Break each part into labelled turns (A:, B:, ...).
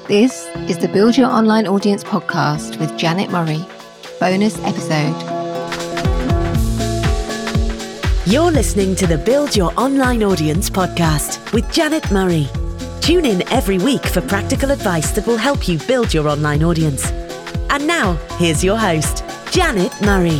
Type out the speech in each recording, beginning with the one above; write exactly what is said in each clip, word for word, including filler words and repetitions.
A: This is the Build Your Online Audience podcast with Janet Murray. Bonus episode.
B: You're listening to the Build Your Online Audience podcast with Janet Murray. Tune in every week for practical advice that will help you build your online audience. And now, here's your host, Janet Murray.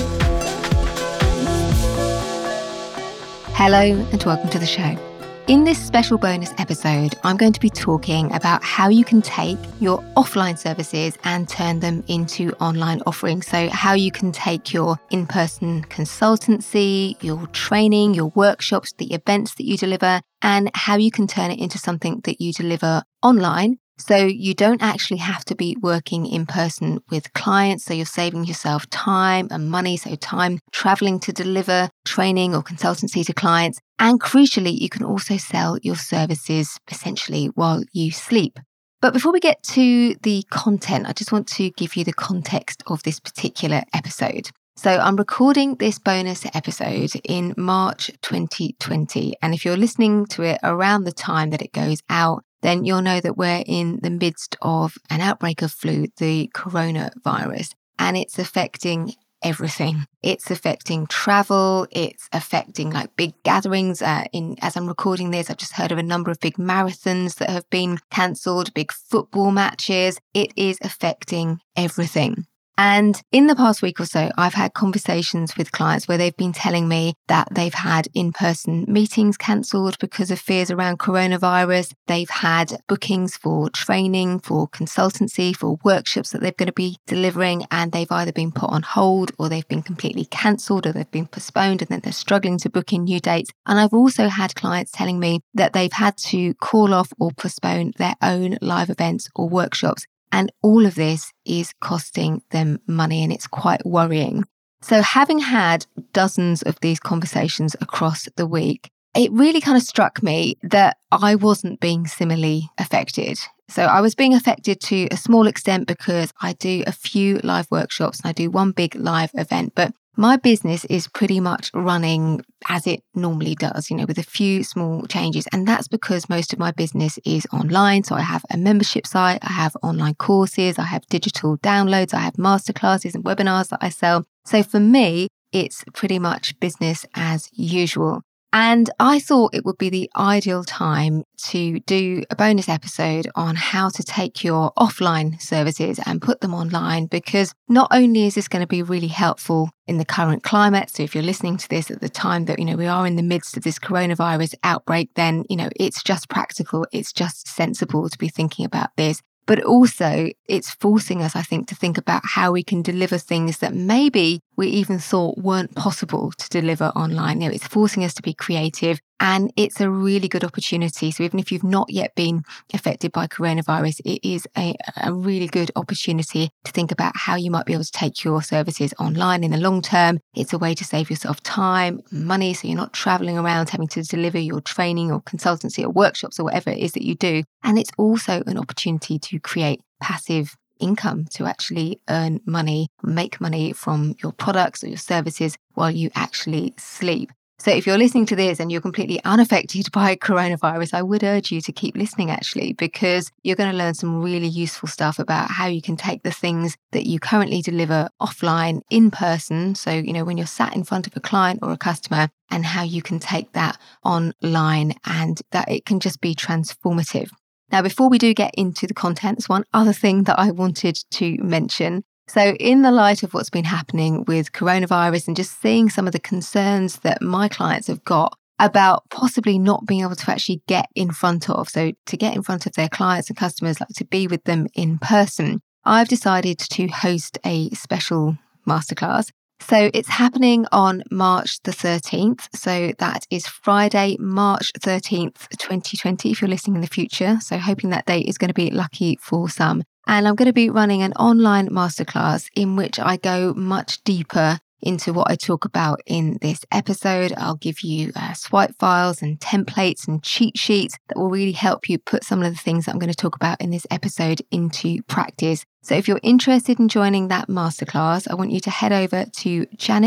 A: Hello and welcome to the show. In this special bonus episode, I'm going to be talking about how you can take your offline services and turn them into online offerings. So how you can take your in-person consultancy, your training, your workshops, the events that you deliver, and how you can turn it into something that you deliver online. So you don't actually have to be working in person with clients. So you're saving yourself time and money. So time traveling to deliver training or consultancy to clients. And crucially, you can also sell your services essentially while you sleep. But before we get to the content, I just want to give you the context of this particular episode. So I'm recording this bonus episode in March twenty twenty. And if you're listening to it around the time that it goes out, then you'll know that we're in the midst of an outbreak of flu, the coronavirus, and it's affecting everything. It's affecting travel. It's affecting like big gatherings. Uh, in as I'm recording this, I've just heard of a number of big marathons that have been cancelled, big football matches. It is affecting everything. And in the past week or so, I've had conversations with clients where they've been telling me that they've had in-person meetings cancelled because of fears around coronavirus. They've had bookings for training, for consultancy, for workshops that they're going to be delivering, and they've either been put on hold or they've been completely cancelled or they've been postponed, and then they're struggling to book in new dates. And I've also had clients telling me that they've had to call off or postpone their own live events or workshops. And all of this is costing them money, and it's quite worrying. So having had dozens of these conversations across the week, it really kind of struck me that I wasn't being similarly affected. So I was being affected to a small extent because I do a few live workshops and I do one big live event, but my business is pretty much running as it normally does, you know, with a few small changes. And that's because most of my business is online. So I have a membership site, I have online courses, I have digital downloads, I have masterclasses and webinars that I sell. So for me, it's pretty much business as usual. And I thought it would be the ideal time to do a bonus episode on how to take your offline services and put them online, because not only is this going to be really helpful in the current climate, so if you're listening to this at the time that, you know, we are in the midst of this coronavirus outbreak, then, you know, it's just practical, it's just sensible to be thinking about this. But also it's forcing us, I think, to think about how we can deliver things that maybe we even thought weren't possible to deliver online. You know, it's forcing us to be creative, and it's a really good opportunity. So even if you've not yet been affected by coronavirus, it is a, a really good opportunity to think about how you might be able to take your services online in the long term. It's a way to save yourself time, money, so you're not traveling around having to deliver your training or consultancy or workshops or whatever it is that you do. And it's also an opportunity to create passive income, to actually earn money, make money from your products or your services while you actually sleep. So if you're listening to this and you're completely unaffected by coronavirus, I would urge you to keep listening actually, because you're going to learn some really useful stuff about how you can take the things that you currently deliver offline in person. So, you know, when you're sat in front of a client or a customer, and how you can take that online, and that it can just be transformative. Now, before we do get into the content, there's one other thing that I wanted to mention. So in the light of what's been happening with coronavirus and just seeing some of the concerns that my clients have got about possibly not being able to actually get in front of, so to get in front of their clients and customers, like to be with them in person, I've decided to host a special masterclass. So it's happening on March the thirteenth. So that is Friday, March thirteenth, twenty twenty, if you're listening in the future. So hoping that date is going to be lucky for some. And I'm going to be running an online masterclass in which I go much deeper into what I talk about in this episode. I'll give you uh, swipe files and templates and cheat sheets that will really help you put some of the things that I'm going to talk about in this episode into practice. So if you're interested in joining that masterclass, I want you to head over to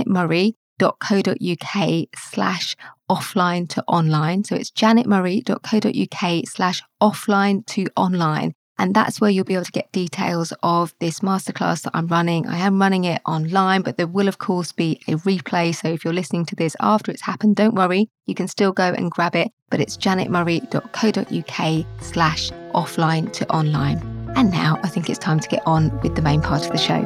A: janetmurray.co.uk slash offline to online. So it's janetmurray.co.uk slash offline to online. And that's where you'll be able to get details of this masterclass that I'm running. I am running it online, but there will, of course, be a replay. So if you're listening to this after it's happened, don't worry. You can still go and grab it. But it's janetmurray.co.uk slash offline to online. And now I think it's time to get on with the main part of the show.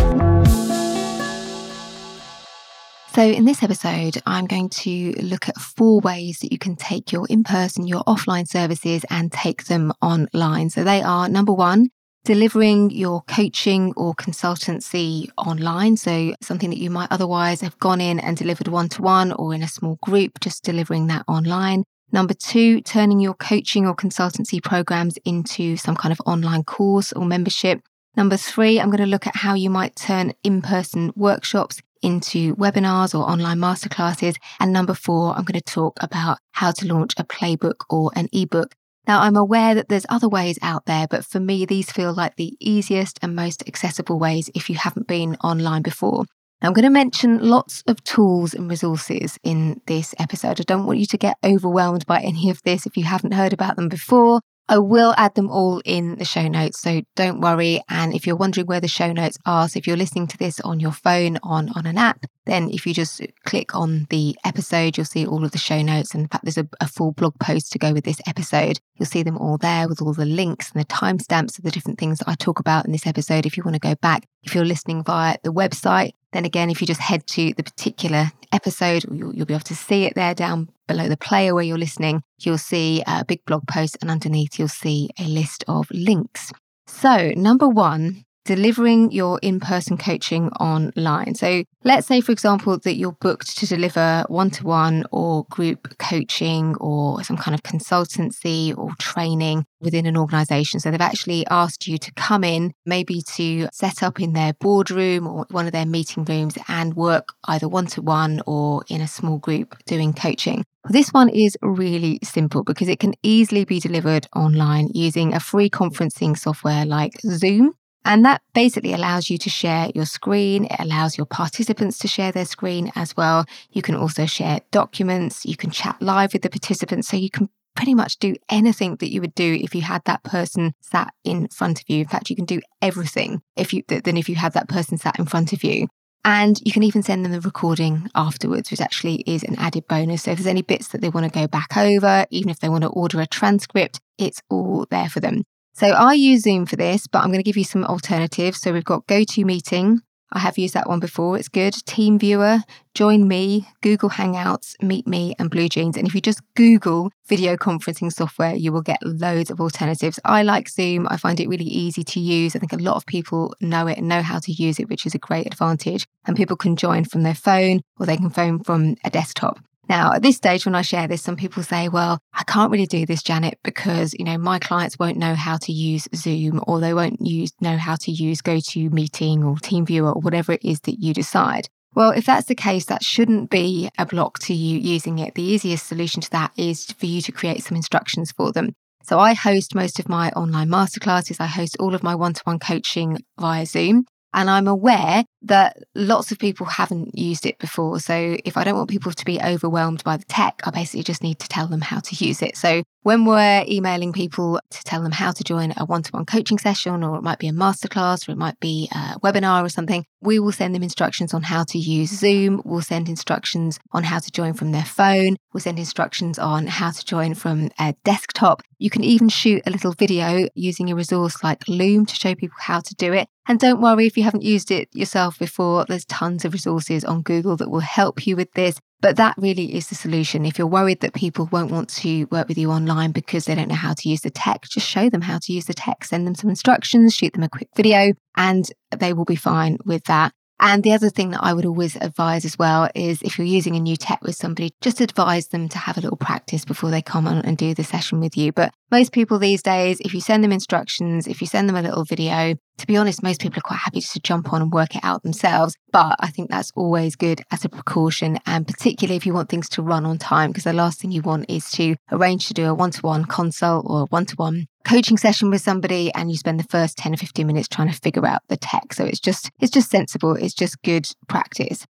A: So in this episode, I'm going to look at four ways that you can take your in-person, your offline services and take them online. So they are, number one, delivering your coaching or consultancy online. So something that you might otherwise have gone in and delivered one-to-one or in a small group, just delivering that online. Number two, turning your coaching or consultancy programs into some kind of online course or membership. Number three, I'm going to look at how you might turn in-person workshops into webinars or online masterclasses. And number four, I'm going to talk about how to launch a playbook or an ebook. Now, I'm aware that there's other ways out there, but for me, these feel like the easiest and most accessible ways if you haven't been online before. Now, I'm going to mention lots of tools and resources in this episode. I don't want you to get overwhelmed by any of this if you haven't heard about them before. I will add them all in the show notes, so don't worry. And if you're wondering where the show notes are, so if you're listening to this on your phone, on, on an app, then if you just click on the episode, you'll see all of the show notes. And in fact, there's a, a full blog post to go with this episode. You'll see them all there with all the links and the timestamps of the different things that I talk about in this episode if you want to go back. If you're listening via the website, then again, if you just head to the particular episode, you'll, you'll be able to see it there down below the player where you're listening. You'll see a big blog post and underneath you'll see a list of links. So number one, delivering your in-person coaching online. So let's say, for example, that you're booked to deliver one-to-one or group coaching or some kind of consultancy or training within an organization. So they've actually asked you to come in, maybe to set up in their boardroom or one of their meeting rooms and work either one-to-one or in a small group doing coaching. This one is really simple because it can easily be delivered online using a free conferencing software like Zoom. And that basically allows you to share your screen. It allows your participants to share their screen as well. You can also share documents. You can chat live with the participants. So you can pretty much do anything that you would do if you had that person sat in front of you. In fact, you can do everything if you than if you had that person sat in front of you. And you can even send them the recording afterwards, which actually is an added bonus. So if there's any bits that they want to go back over, even if they want to order a transcript, it's all there for them. So I use Zoom for this, but I'm going to give you some alternatives. So we've got GoToMeeting. I have used that one before. It's good. TeamViewer, Join Me, Google Hangouts, Meet Me, and BlueJeans. And if you just Google video conferencing software, you will get loads of alternatives. I like Zoom. I find it really easy to use. I think a lot of people know it and know how to use it, which is a great advantage. And people can join from their phone or they can phone from a desktop. Now, at this stage, when I share this, some people say, well, I can't really do this, Janet, because, you know, my clients won't know how to use Zoom or they won't use know how to use GoToMeeting or TeamViewer or whatever it is that you decide. Well, if that's the case, that shouldn't be a block to you using it. The easiest solution to that is for you to create some instructions for them. So I host most of my online masterclasses. I host all of my one-to-one coaching via Zoom. And I'm aware that lots of people haven't used it before. So if I don't want people to be overwhelmed by the tech, I basically just need to tell them how to use it. So when we're emailing people to tell them how to join a one-to-one coaching session, or it might be a masterclass, or it might be a webinar or something, we will send them instructions on how to use Zoom. We'll send instructions on how to join from their phone. We'll send instructions on how to join from a desktop. You can even shoot a little video using a resource like Loom to show people how to do it. And don't worry if you haven't used it yourself before, there's tons of resources on Google that will help you with this. But that really is the solution. If you're worried that people won't want to work with you online because they don't know how to use the tech, just show them how to use the tech, send them some instructions, shoot them a quick video, and they will be fine with that. And the other thing that I would always advise as well is if you're using a new tech with somebody, just advise them to have a little practice before they come on and do the session with you. But most people these days, if you send them instructions, if you send them a little video, to be honest, most people are quite happy to jump on and work it out themselves. But I think that's always good as a precaution, and particularly if you want things to run on time, because the last thing you want is to arrange to do a one-to-one consult or a one-to-one coaching session with somebody and you spend the first ten or fifteen minutes trying to figure out the tech. So it's just it's just sensible. It's just good practice.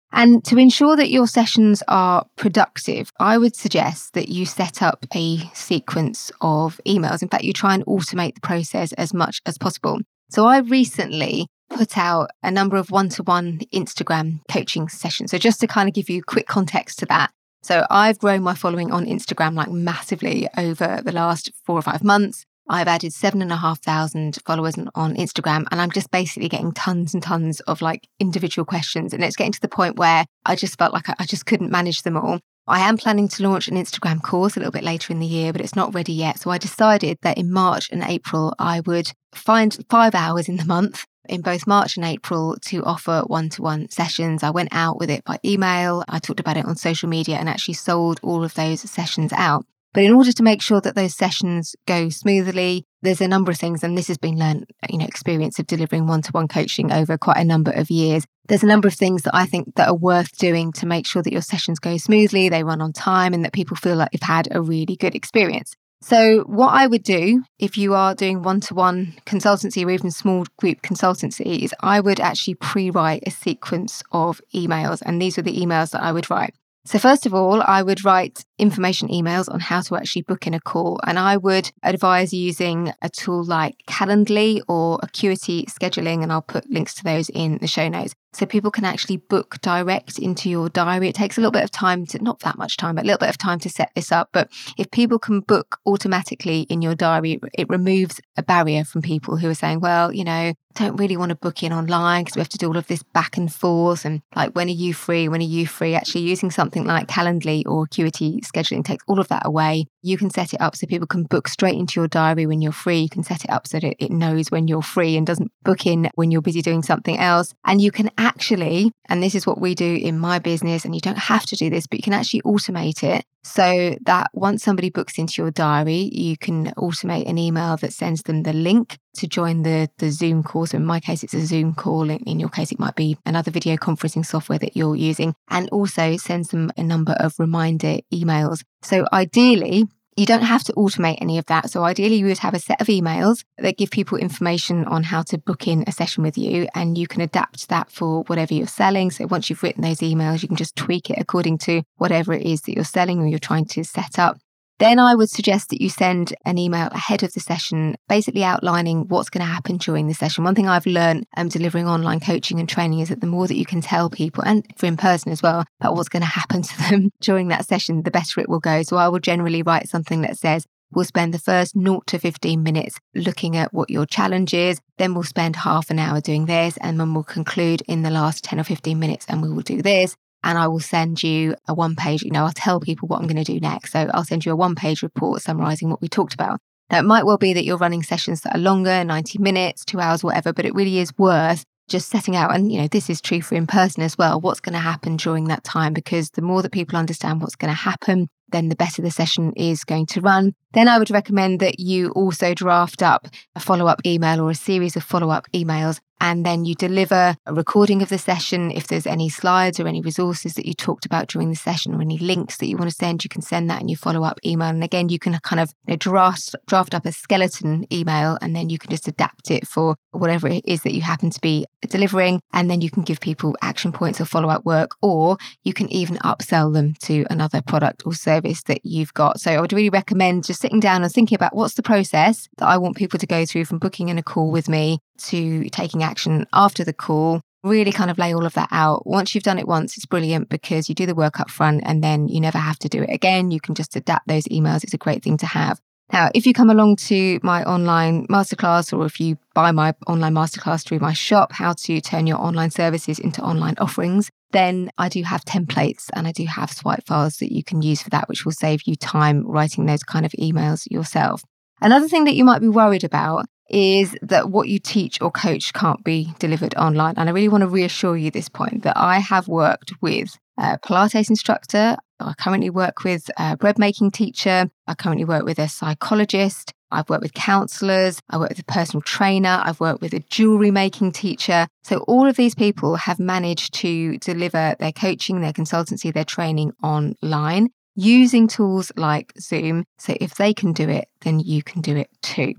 A: And to ensure that your sessions are productive, I would suggest that you set up a sequence of emails. In fact, you try and automate the process as much as possible. So I recently put out a number of one-to-one Instagram coaching sessions. So just to kind of give you quick context to that. So I've grown my following on Instagram like massively over the last four or five months. I've added seven and a half thousand followers on Instagram, and I'm just basically getting tons and tons of like individual questions. And it's getting to the point where I just felt like I just couldn't manage them all. I am planning to launch an Instagram course a little bit later in the year, but it's not ready yet. So I decided that in March and April, I would find five hours in the month in both March and April to offer one-to-one sessions. I went out with it by email. I talked about it on social media and actually sold all of those sessions out. But in order to make sure that those sessions go smoothly, there's a number of things, and this has been learned, you know, experience of delivering one-to-one coaching over quite a number of years. There's a number of things that I think that are worth doing to make sure that your sessions go smoothly, they run on time, and that people feel like they've had a really good experience. So what I would do if you are doing one-to-one consultancy or even small group consultancy is I would actually pre-write a sequence of emails, and these are the emails that I would write. So first of all, I would write information emails on how to actually book in a call. And I would advise using a tool like Calendly or Acuity Scheduling, and I'll put links to those in the show notes. So people can actually book direct into your diary. It takes a little bit of time to, not that much time, but a little bit of time to set this up. But if people can book automatically in your diary, it removes a barrier from people who are saying, well, you know, don't really want to book in online because we have to do all of this back and forth. And like, when are you free? When are you free? Actually using something like Calendly or Acuity Scheduling takes all of that away. You can set it up so people can book straight into your diary when you're free. You can set it up so that it knows when you're free and doesn't book in when you're busy doing something else. And you can actually, and this is what we do in my business, and you don't have to do this, but you can actually automate it so that once somebody books into your diary, you can automate an email that sends them the link to join the, the Zoom call. So in my case, it's a Zoom call. In your case, it might be another video conferencing software that you're using, and also sends them a number of reminder emails. So ideally, you don't have to automate any of that. So ideally, you would have a set of emails that give people information on how to book in a session with you, and you can adapt that for whatever you're selling. So once you've written those emails, you can just tweak it according to whatever it is that you're selling or you're trying to set up. Then I would suggest that you send an email ahead of the session, basically outlining what's going to happen during the session. One thing I've learned um, delivering online coaching and training is that the more that you can tell people, and for in person as well, about what's going to happen to them during that session, the better it will go. So I will generally write something that says, we'll spend the first zero to fifteen minutes looking at what your challenge is. Then we'll spend half an hour doing this, and then we'll conclude in the last ten or fifteen minutes and we will do this. And I will send you a one page, you know, I'll tell people what I'm going to do next. So I'll send you a one page report summarizing what we talked about. Now, it might well be that you're running sessions that are longer, ninety minutes, two hours, whatever, but it really is worth just setting out. And, you know, this is true for in person as well. What's going to happen during that time? Because the more that people understand what's going to happen, then the better the session is going to run. Then I would recommend that you also draft up a follow-up email or a series of follow-up emails, and then you deliver a recording of the session. If there's any slides or any resources that you talked about during the session or any links that you want to send, you can send that in your follow-up email. And again, you can kind of you know, draft, draft up a skeleton email, and then you can just adapt it for whatever it is that you happen to be delivering. And then you can give people action points or follow-up work, or you can even upsell them to another product or service that you've got. So I would really recommend just sitting down and thinking about what's the process that I want people to go through from booking in a call with me to taking action after the call. Really kind of lay all of that out. Once you've done it once, it's brilliant because you do the work up front and then you never have to do it again. You can just adapt those emails. It's a great thing to have. Now, if you come along to my online masterclass, or if you buy my online masterclass through my shop, how to turn your online services into online offerings, then I do have templates and I do have swipe files that you can use for that, which will save you time writing those kind of emails yourself. Another thing that you might be worried about is that what you teach or coach can't be delivered online. And I really want to reassure you at this point that I have worked with a Pilates instructor. I currently work with a bread making teacher. I currently work with a psychologist. I've worked with counsellors. I work with a personal trainer. I've worked with a jewellery making teacher. So all of these people have managed to deliver their coaching, their consultancy, their training online using tools like Zoom. So if they can do it, then you can do it too.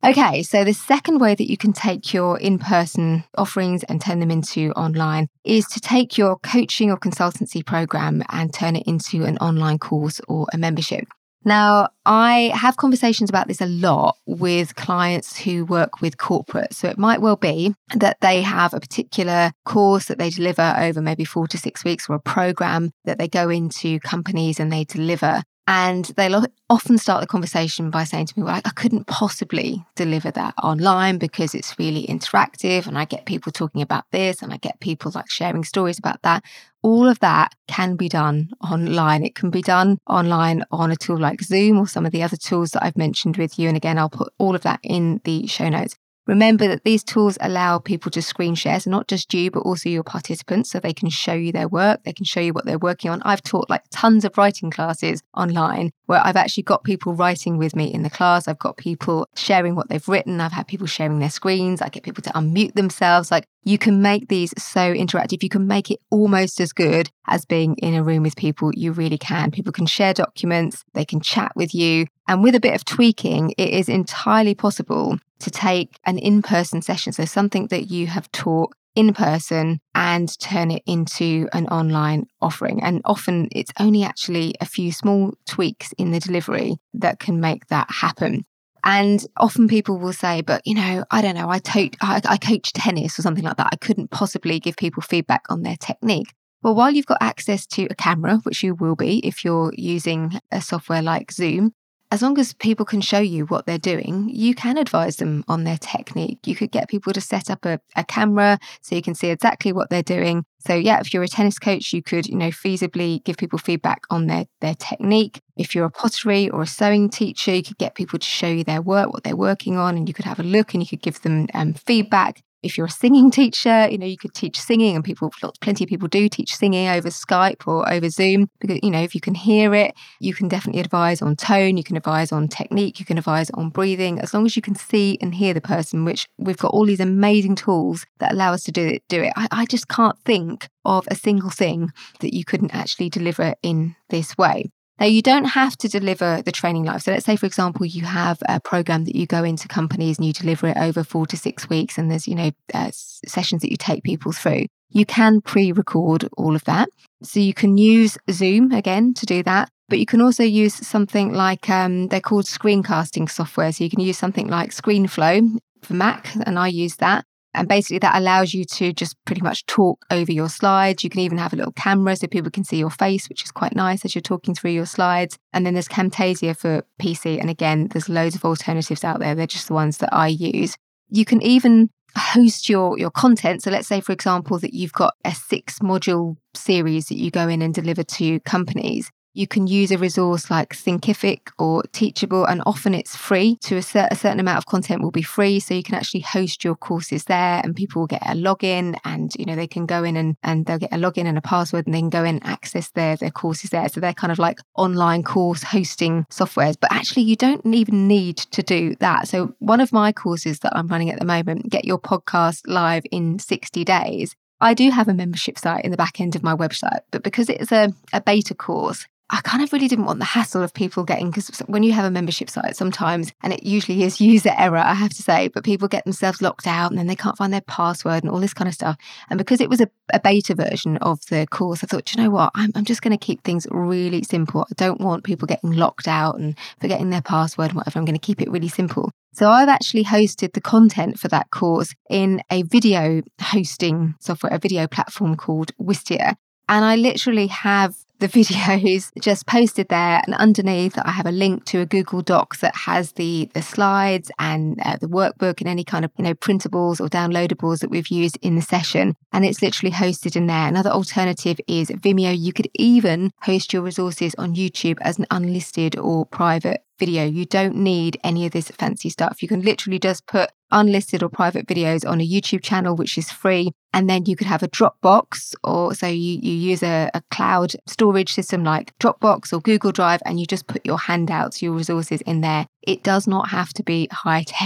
A: Okay, so the second way that you can take your in-person offerings and turn them into online is to take your coaching or consultancy program and turn it into an online course or a membership. Now, I have conversations about this a lot with clients who work with corporates. So it might well be that they have a particular course that they deliver over maybe four to six weeks or a program that they go into companies and they deliver. And they'll often start the conversation by saying to me, well, I couldn't possibly deliver that online because it's really interactive and I get people talking about this and I get people like sharing stories about that. All of that can be done online. It can be done online on a tool like Zoom or some of the other tools that I've mentioned with you. And again, I'll put all of that in the show notes. Remember that these tools allow people to screen share, so not just you, but also your participants, so they can show you their work, they can show you what they're working on. I've taught like tons of writing classes online where I've actually got people writing with me in the class. I've got people sharing what they've written. I've had people sharing their screens. I get people to unmute themselves. Like, you can make these so interactive. You can make it almost as good as being in a room with people. You really can. People can share documents. They can chat with you. And with a bit of tweaking, it is entirely possible to take an in-person session, so something that you have taught in person, and turn it into an online offering. And often it's only actually a few small tweaks in the delivery that can make that happen. And often people will say, but, you know, I don't know, I, to- I, I coach tennis or something like that. I couldn't possibly give people feedback on their technique. Well, while you've got access to a camera, which you will be if you're using a software like Zoom, as long as people can show you what they're doing, you can advise them on their technique. You could get people to set up a, a camera so you can see exactly what they're doing. So yeah, if you're a tennis coach, you could, you know, feasibly give people feedback on their, their technique. If you're a pottery or a sewing teacher, you could get people to show you their work, what they're working on, and you could have a look and you could give them um, feedback. If you're a singing teacher, you know, you could teach singing, and people, plenty of people do teach singing over Skype or over Zoom because, you know, if you can hear it, you can definitely advise on tone, you can advise on technique, you can advise on breathing, as long as you can see and hear the person, which we've got all these amazing tools that allow us to do it. Do it. I, I just can't think of a single thing that you couldn't actually deliver in this way. Now, you don't have to deliver the training live. So let's say, for example, you have a program that you go into companies and you deliver it over four to six weeks and there's, you know, uh, sessions that you take people through. You can pre-record all of that. So you can use Zoom, again, to do that. But you can also use something like, um, they're called screencasting software. So you can use something like ScreenFlow for Mac, and I use that. And basically that allows you to just pretty much talk over your slides. You can even have a little camera so people can see your face, which is quite nice as you're talking through your slides. And then there's Camtasia for P C. And again, there's loads of alternatives out there. They're just the ones that I use. You can even host your, your content. So let's say, for example, that you've got a six module series that you go in and deliver to companies. You can use a resource like Thinkific or Teachable, and often it's free. To a, cer- a certain amount of content will be free, so you can actually host your courses there, and people will get a login, and you know they can go in and, and they'll get a login and a password, and they can go in and access their their courses there. So they're kind of like online course hosting softwares. But actually, you don't even need to do that. So one of my courses that I'm running at the moment, Get Your Podcast Live in sixty days. I do have a membership site in the back end of my website, but because it's a, a beta course, I kind of really didn't want the hassle of people getting, because when you have a membership site sometimes, and it usually is user error, I have to say, but people get themselves locked out and then they can't find their password and all this kind of stuff. And because it was a, a beta version of the course, I thought, you know what, I'm, I'm just going to keep things really simple. I don't want people getting locked out and forgetting their password and whatever. I'm going to keep it really simple. So I've actually hosted the content for that course in a video hosting software, a video platform called Wistia. And I literally have the videos just posted there, and underneath I have a link to a Google Docs that has the the slides and uh, the workbook and any kind of, you know, printables or downloadables that we've used in the session, and it's literally hosted in there. Another alternative is Vimeo. You could even host your resources on YouTube as an unlisted or private video. You don't need any of this fancy stuff. You can literally just put unlisted or private videos on a YouTube channel, which is free. And then you could have a Dropbox, or so you, you use a, a cloud storage system like Dropbox or Google Drive, and you just put your handouts, your resources in there. It does not have to be high tech.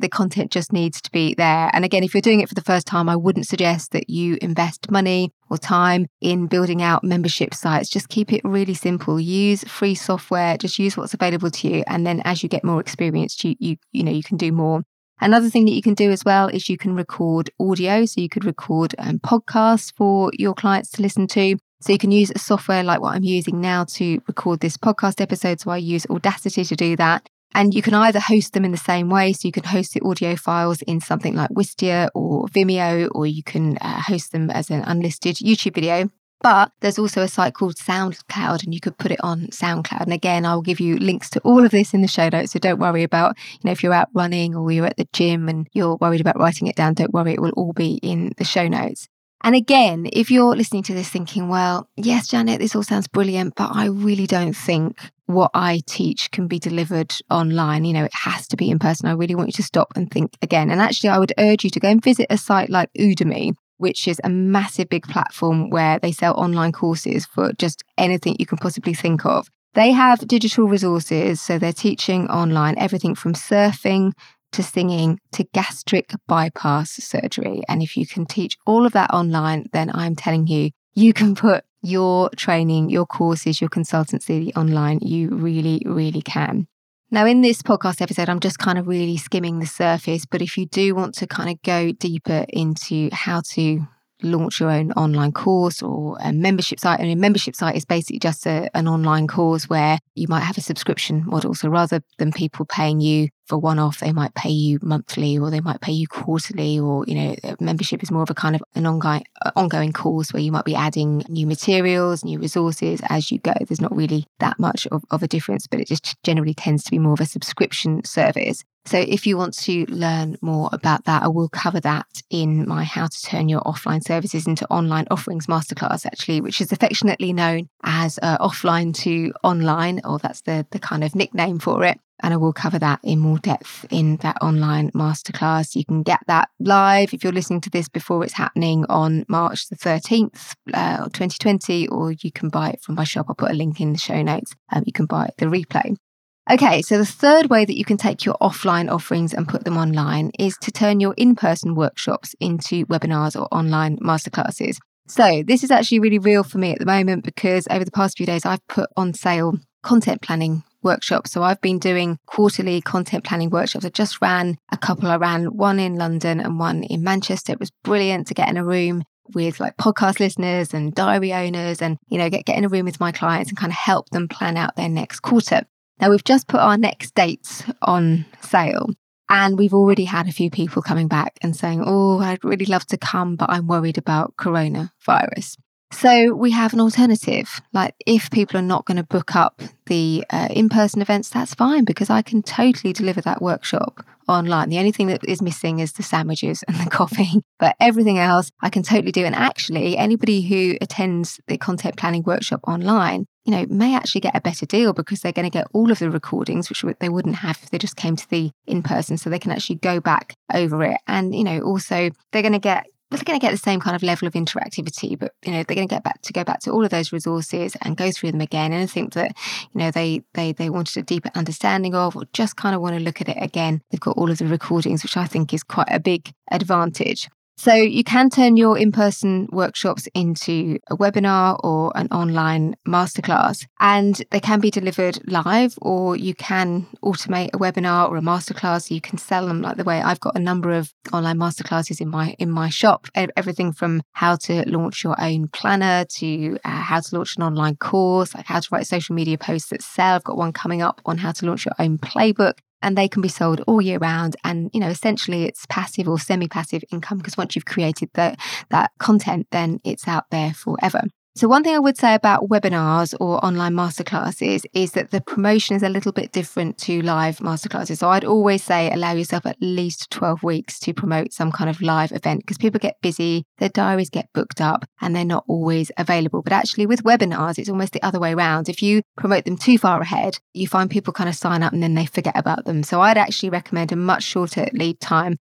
A: the content just needs to be there. And again, if you're doing it for the first time, I wouldn't suggest that you invest money or time in building out membership sites. Just keep it really simple. Use free software, just use what's available to you. And then as you get more experienced, you you you know, you can do more. Another thing that you can do as well is you can record audio. So you could record um, podcasts for your clients to listen to. So you can use a software like what I'm using now to record this podcast episode. So I use Audacity to do that. And you can either host them in the same way. So you can host the audio files in something like Wistia or Vimeo, or you can uh, host them as an unlisted YouTube video. But there's also a site called SoundCloud, and you could put it on SoundCloud. And again, I'll give you links to all of this in the show notes. So don't worry about, you know, if you're out running or you're at the gym and you're worried about writing it down, don't worry, it will all be in the show notes. And again, if you're listening to this thinking, well, yes, Janet, this all sounds brilliant, but I really don't think what I teach can be delivered online. You know, it has to be in person. I really want you to stop and think again. And actually, I would urge you to go and visit a site like Udemy, which is a massive big platform where they sell online courses for just anything you can possibly think of. They have digital resources, so they're teaching online everything from surfing to singing to gastric bypass surgery. And if you can teach all of that online, then I'm telling you, you can put your training, your courses, your consultancy online. You really, really can. Now, in this podcast episode, I'm just kind of really skimming the surface. But if you do want to kind of go deeper into how to launch your own online course or a membership site, and a membership site is basically just a, an online course where you might have a subscription model. So rather than people paying you for one-off, they might pay you monthly, or they might pay you quarterly, or, you know, membership is more of a kind of an ongoing, ongoing course where you might be adding new materials, new resources as you go. There's not really that much of, of a difference, but it just generally tends to be more of a subscription service. So if you want to learn more about that, I will cover that in my How to Turn Your Offline Services into Online Offerings Masterclass, actually, which is affectionately known as uh, Offline to Online, or that's the, the kind of nickname for it. And I will cover that in more depth in that online masterclass. You can get that live if you're listening to this before it's happening on March the thirteenth, uh, twenty twenty, or you can buy it from my shop. I'll put a link in the show notes. Um, you can buy the replay. Okay, so the third way that you can take your offline offerings and put them online is to turn your in-person workshops into webinars or online masterclasses. So this is actually really real for me at the moment, because over the past few days, I've put on sale content planning workshops. So I've been doing quarterly content planning workshops. I just ran a couple. I ran one in London and one in Manchester. It was brilliant to get in a room with like podcast listeners and diary owners, and, you know, get, get in a room with my clients and kind of help them plan out their next quarter. Now, we've just put our next dates on sale, and we've already had a few people coming back and saying, oh, I'd really love to come, but I'm worried about coronavirus. So we have an alternative. Like, if people are not going to book up the uh, in-person events, that's fine, because I can totally deliver that workshop online. The only thing that is missing is the sandwiches and the coffee, but everything else I can totally do. And actually, anybody who attends the content planning workshop online, you know, may actually get a better deal, because they're going to get all of the recordings, which they wouldn't have if they just came to the in-person. So they can actually go back over it. And, you know, also they're going to get They're going to get the same kind of level of interactivity, but, you know, they're going to get back to go back to all of those resources and go through them again. And I think that, you know, they they they wanted a deeper understanding of, or just kind of want to look at it again. They've got all of the recordings, which I think is quite a big advantage. So you can turn your in-person workshops into a webinar or an online masterclass, and they can be delivered live, or you can automate a webinar or a masterclass. You can sell them like the way I've got a number of online masterclasses in my in my shop. Everything from how to launch your own planner to uh, how to launch an online course, like how to write social media posts that sell. I've got one coming up on how to launch your own playbook. And they can be sold all year round. And, you know, essentially it's passive or semi-passive income, because once you've created the, that content, then it's out there forever. So one thing I would say about webinars or online masterclasses is that the promotion is a little bit different to live masterclasses. So I'd always say allow yourself at least twelve weeks to promote some kind of live event, because people get busy, their diaries get booked up, and they're not always available. But actually with webinars, it's almost the other way around. If you promote them too far ahead, you find people kind of sign up and then they forget about them. So I'd actually recommend a much shorter lead time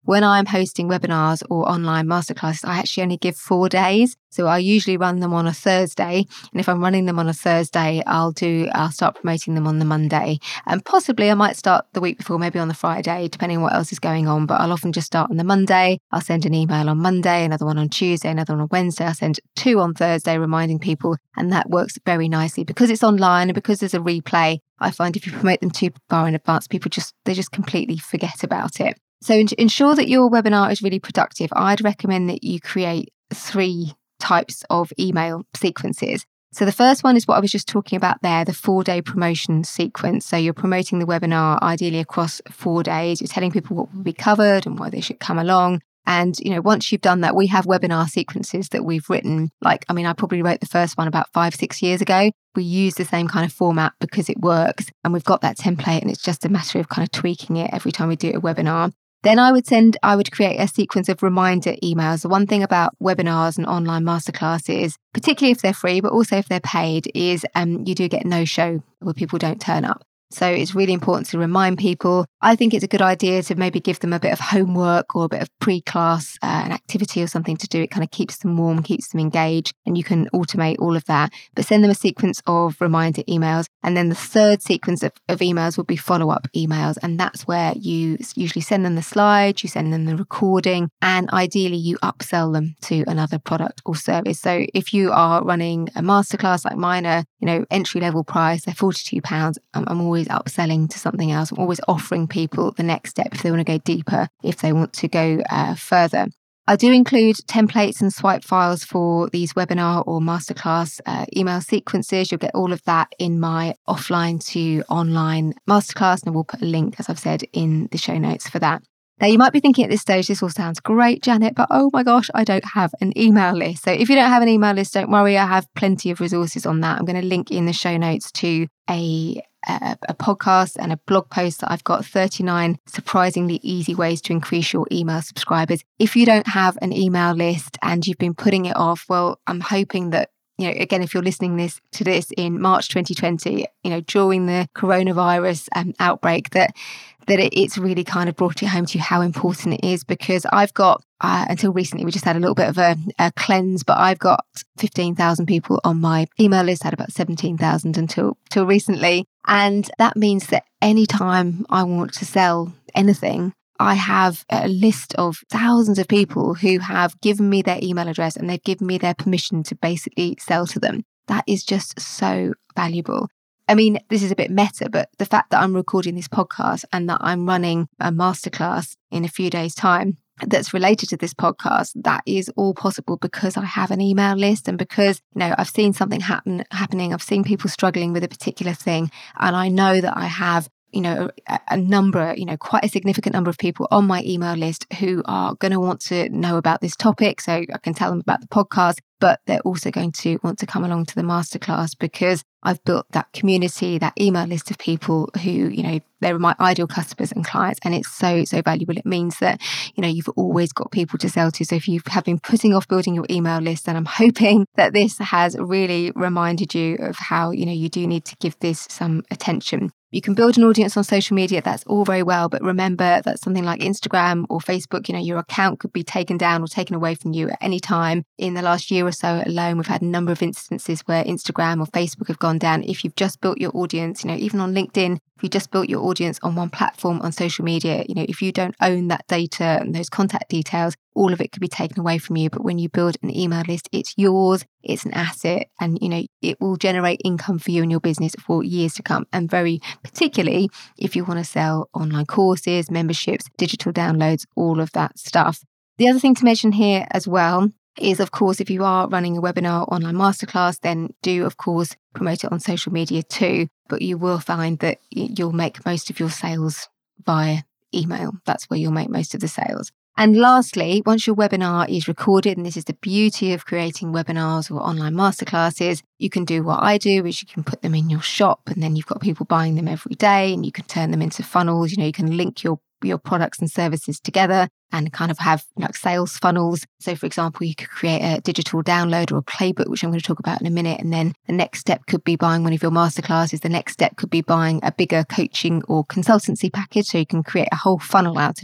A: when I'm hosting webinars or online masterclasses, I actually only give four days. So I usually run them on a Thursday. And if I'm running them on a Thursday, I'll do, I'll start promoting them on the Monday. And possibly I might start the week before, maybe on the Friday, depending on what else is going on. But I'll often just start on the Monday. I'll send an email on Monday, another one on Tuesday, another one on Wednesday. I'll send two on Thursday reminding people. And that works very nicely because it's online and because there's a replay. I find if you promote them too far in advance, people just, they just completely forget about it. So to ensure that your webinar is really productive, I'd recommend that you create three types of email sequences. So the first one is what I was just talking about there, the four-day promotion sequence. So you're promoting the webinar ideally across four days. You're telling people what will be covered and why they should come along. And, you know, once you've done that, we have webinar sequences that we've written. Like, I mean, I probably wrote the first one about five, six years ago. We use the same kind of format because it works. And we've got that template and it's just a matter of kind of tweaking it every time we do a webinar. Then I would send, I would create a sequence of reminder emails. The one thing about webinars and online masterclasses, particularly if they're free, but also if they're paid, is um, you do get no-show where people don't turn up. So it's really important to remind people. I think it's a good idea to maybe give them a bit of homework or a bit of pre-class, uh, an activity or something to do. It kind of keeps them warm, keeps them engaged, and you can automate all of that. But send them a sequence of reminder emails. And then the third sequence of, of emails will be follow-up emails. And that's where you usually send them the slides, you send them the recording, and ideally you upsell them to another product or service. So if you are running a masterclass like mine, a you know entry-level price, they're forty-two pounds, I'm, I'm always upselling to something else. I'm always offering people the next step if they want to go deeper, if they want to go uh, further. I do include templates and swipe files for these webinar or masterclass uh, email sequences. You'll get all of that in my offline to online masterclass, and we'll put a link, as I've said, in the show notes for that. Now, you might be thinking at this stage, this all sounds great, Janet, but oh my gosh, I don't have an email list. So if you don't have an email list, don't worry. I have plenty of resources on that. I'm going to link in the show notes to a, a, a podcast and a blog post that I've got thirty-nine surprisingly easy ways to increase your email subscribers. If you don't have an email list and you've been putting it off, well, I'm hoping that, you know, again, if you're listening this to this in March twenty twenty, you know, during the coronavirus um, outbreak, that that it, it's really kind of brought it home to you how important it is. Because I've got, uh, until recently, we just had a little bit of a, a cleanse, but I've got fifteen thousand people on my email list, had about seventeen thousand until, until recently. And that means that anytime I want to sell anything, I have a list of thousands of people who have given me their email address and they've given me their permission to basically sell to them. That is just so valuable. I mean, this is a bit meta, but the fact that I'm recording this podcast and that I'm running a masterclass in a few days' time that's related to this podcast, that is all possible because I have an email list and because, you know, I've seen something happen happening. I've seen people struggling with a particular thing, and I know that I have, you know, a, a number, you know, quite a significant number of people on my email list who are going to want to know about this topic. So I can tell them about the podcast, but they're also going to want to come along to the masterclass because I've built that community, that email list of people who, you know, they're my ideal customers and clients. And it's so, so valuable. It means that, you know, you've always got people to sell to. So if you have been putting off building your email list, then I'm hoping that this has really reminded you of how, you know, you do need to give this some attention. You can build an audience on social media. That's all very well. But remember that something like Instagram or Facebook, you know, your account could be taken down or taken away from you at any time. In the last year or so alone, we've had a number of instances where Instagram or Facebook have gone down. If you've just built your audience, you know, even on LinkedIn, if you just built your audience on one platform on social media, you know, if you don't own that data and those contact details, all of it could be taken away from you. But when you build an email list, it's yours, it's an asset, and, you know, it will generate income for you and your business for years to come. And very particularly if you want to sell online courses, memberships, digital downloads, all of that stuff. The other thing to mention here as well is, of course, if you are running a webinar or online masterclass, then do, of course, promote it on social media too. But you will find that you'll make most of your sales via email. That's where you'll make most of the sales. And lastly, once your webinar is recorded, and this is the beauty of creating webinars or online masterclasses, you can do what I do, which you can put them in your shop, and then you've got people buying them every day, and you can turn them into funnels. You know, you can link your your products and services together and kind of have like sales funnels. So for example, you could create a digital download or a playbook, which I'm going to talk about in a minute. And then the next step could be buying one of your masterclasses. The next step could be buying a bigger coaching or consultancy package. So you can create a whole funnel out of it.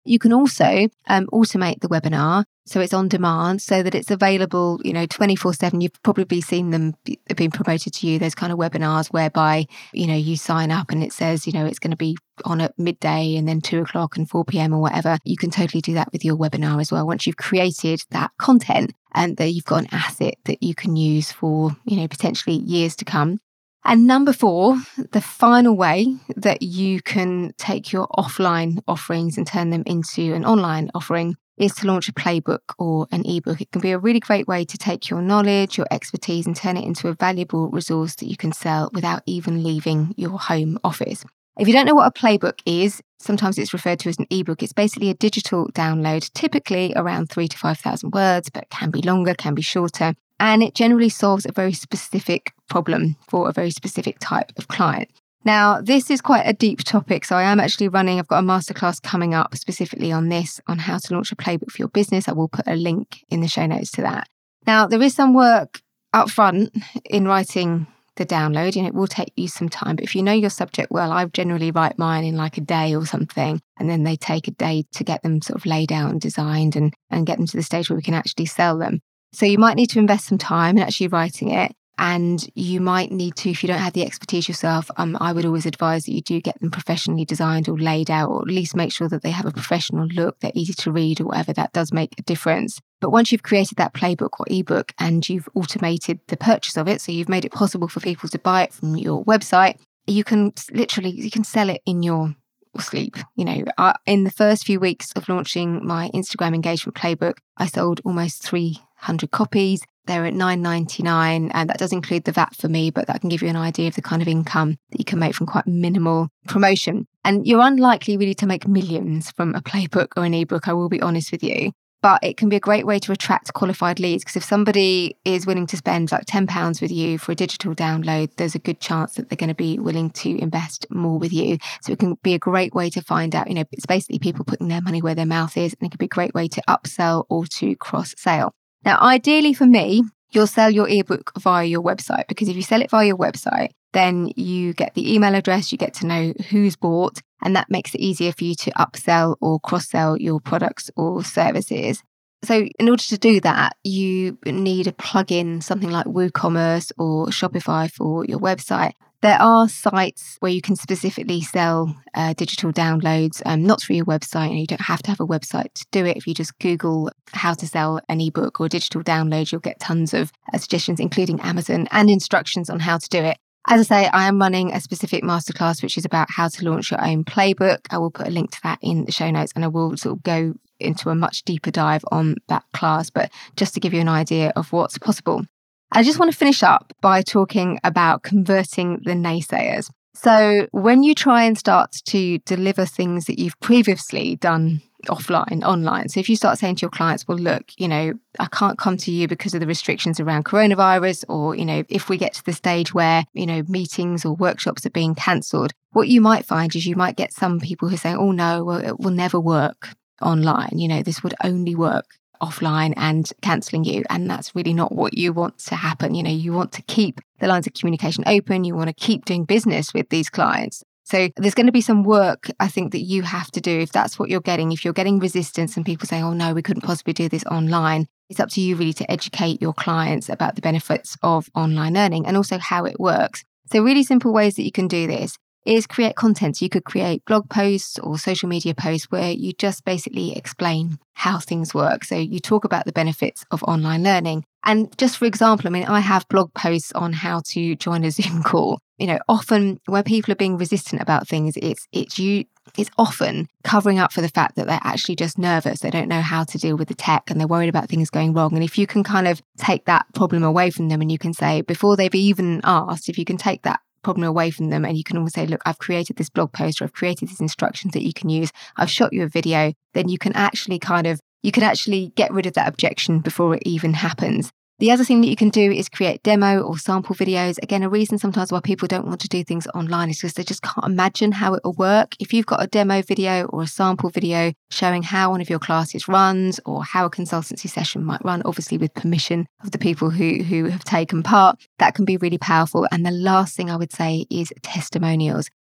A: You can also um, automate the webinar so it's on demand, so that it's available, you know, twenty-four seven. You've probably seen them be, being promoted to you, those kind of webinars whereby, you know, you sign up and it says, you know, it's going to be on at midday and then two o'clock and four p.m. or whatever. You can totally do that with your webinar as well. Once you've created that content and that you've got an asset that you can use for, you know, potentially years to come. And number four, the final way that you can take your offline offerings and turn them into an online offering is to launch a playbook or an ebook. It can be a really great way to take your knowledge, your expertise, and turn it into a valuable resource that you can sell without even leaving your home office. If you don't know what a playbook is, sometimes it's referred to as an ebook. It's basically a digital download, typically around three to five thousand words, but it can be longer, can be shorter. And it generally solves a very specific problem for a very specific type of client. Now, this is quite a deep topic, so I am actually running, I've got a masterclass coming up specifically on this, on how to launch a playbook for your business. I will put a link in the show notes to that. Now, there is some work up front in writing the download, and it will take you some time. But if you know your subject well, I generally write mine in like a day or something, and then they take a day to get them sort of laid out and designed and, and get them to the stage where we can actually sell them. So you might need to invest some time in actually writing it. And you might need to, if you don't have the expertise yourself, um, I would always advise that you do get them professionally designed or laid out, or at least make sure that they have a professional look, they're easy to read or whatever. That does make a difference. But once you've created that playbook or ebook and you've automated the purchase of it, so you've made it possible for people to buy it from your website, you can literally, you can sell it in your sleep. You know, uh, in the first few weeks of launching my Instagram engagement playbook, I sold almost three hundred copies. They're at nine ninety-nine, and that does include the V A T for me, but that can give you an idea of the kind of income that you can make from quite minimal promotion. And you're unlikely really to make millions from a playbook or an ebook, I will be honest with you. But it can be a great way to attract qualified leads, because if somebody is willing to spend like ten pounds with you for a digital download, there's a good chance that they're going to be willing to invest more with you. So it can be a great way to find out, you know, it's basically people putting their money where their mouth is, and it can be a great way to upsell or to cross-sell. Now, ideally for me, you'll sell your ebook via your website, because if you sell it via your website, then you get the email address, you get to know who's bought, and that makes it easier for you to upsell or cross-sell your products or services. So in order to do that, you need a plugin, something like WooCommerce or Shopify for your website. There are sites where you can specifically sell uh, digital downloads, um, not through your website. And you don't have to have a website to do it. If you just Google how to sell an ebook or digital download, you'll get tons of uh, suggestions, including Amazon, and instructions on how to do it. As I say, I am running a specific masterclass, which is about how to launch your own playbook. I will put a link to that in the show notes, and I will sort of go into a much deeper dive on that class, but just to give you an idea of what's possible. I just want to finish up by talking about converting the naysayers. So when you try and start to deliver things that you've previously done offline, online. So if you start saying to your clients, well, look, you know, I can't come to you because of the restrictions around coronavirus, or, you know, if we get to the stage where, you know, meetings or workshops are being cancelled, what you might find is you might get some people who say, oh no, well, it will never work online. You know, this would only work offline and cancelling you. And that's really not what you want to happen. You know, you want to keep the lines of communication open. You want to keep doing business with these clients. So there's going to be some work, I think, that you have to do if that's what you're getting. If you're getting resistance and people saying, oh no, we couldn't possibly do this online, it's up to you really to educate your clients about the benefits of online learning and also how it works. So really simple ways that you can do this is create content. So you could create blog posts or social media posts where you just basically explain how things work. So you talk about the benefits of online learning. And just for example, I mean, I have blog posts on how to join a Zoom call. You know, often when people are being resistant about things, it's it's you it's often covering up for the fact that they're actually just nervous. They don't know how to deal with the tech and they're worried about things going wrong. And if you can kind of take that problem away from them and you can say, before they've even asked, if you can take that problem away from them and you can always say, look, I've created this blog post or I've created these instructions that you can use. I've shot you a video. Then you can actually kind of, you can actually get rid of that objection before it even happens. The other thing that you can do is create demo or sample videos. Again, a reason sometimes why people don't want to do things online is because they just can't imagine how it will work. If you've got a demo video or a sample video showing how one of your classes runs or how a consultancy session might run, obviously with permission of the people who, who have taken part, that can be really powerful. And the last thing I would say is testimonials.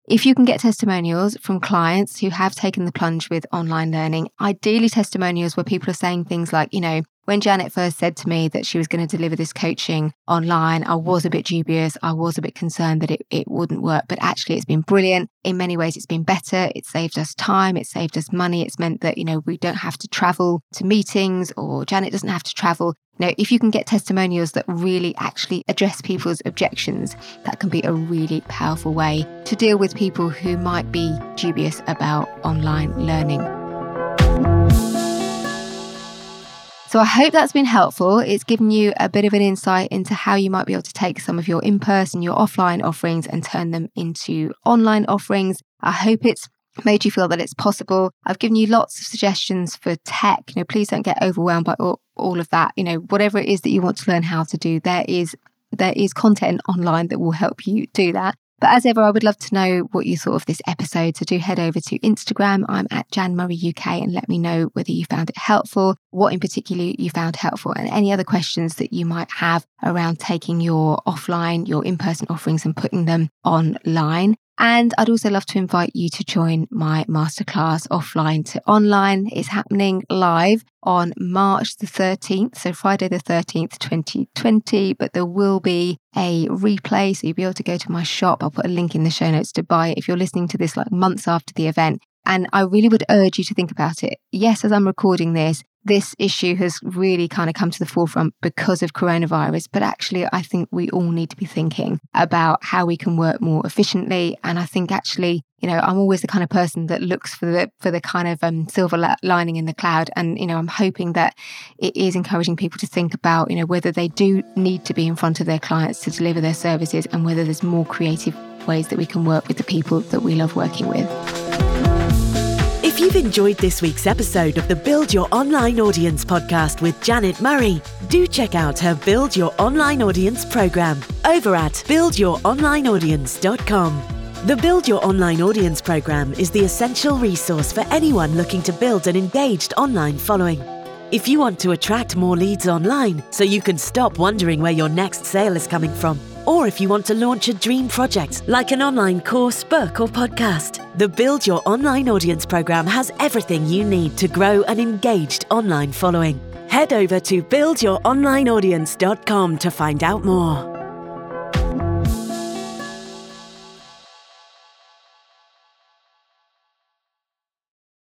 A: If you can get testimonials from clients who have taken the plunge with online learning, ideally testimonials where people are saying things like, you know, when Janet first said to me that she was going to deliver this coaching online, I was a bit dubious. I was a bit concerned that it, it wouldn't work, but actually it's been brilliant. In many ways, it's been better. It saved us time. It saved us money. It's meant that, you know, we don't have to travel to meetings, or Janet doesn't have to travel. You know, if you can get testimonials that really actually address people's objections, that can be a really powerful way to deal with people who might be dubious about online learning. So I hope that's been helpful. It's given you a bit of an insight into how you might be able to take some of your in-person, your offline offerings and turn them into online offerings. I hope it's made you feel that it's possible. I've given you lots of suggestions for tech. You know, please don't get overwhelmed by all, all of that. You know, whatever it is that you want to learn how to do, there is there is content online that will help you do that. But as ever, I would love to know what you thought of this episode. So do head over to Instagram. I'm at Jan Murray U K, and let me know whether you found it helpful, what in particular you found helpful, and any other questions that you might have around taking your offline, your in-person offerings and putting them online. And I'd also love to invite you to join my masterclass Offline to Online. It's happening live on March the thirteenth, so Friday the thirteenth, twenty twenty, but there will be a replay, so you'll be able to go to my shop. I'll put a link in the show notes to buy it if you're listening to this like months after the event. And I really would urge you to think about it. Yes, as I'm recording this, this issue has really kind of come to the forefront because of coronavirus, but actually I think we all need to be thinking about how we can work more efficiently. And I think actually, you know, I'm always the kind of person that looks for the for the kind of um, silver la- lining in the cloud. And, you know, I'm hoping that it is encouraging people to think about, you know, whether they do need to be in front of their clients to deliver their services, and whether there's more creative ways that we can work with the people that we love working with.
B: If you've enjoyed this week's episode of the Build Your Online Audience podcast with Janet Murray, do check out her Build Your Online Audience program over at build your online audience dot com. The Build Your Online Audience program is the essential resource for anyone looking to build an engaged online following. If you want to attract more leads online so you can stop wondering where your next sale is coming from, or if you want to launch a dream project like an online course, book or podcast, the Build Your Online Audience program has everything you need to grow an engaged online following. Head over to build your online audience dot com to find out more.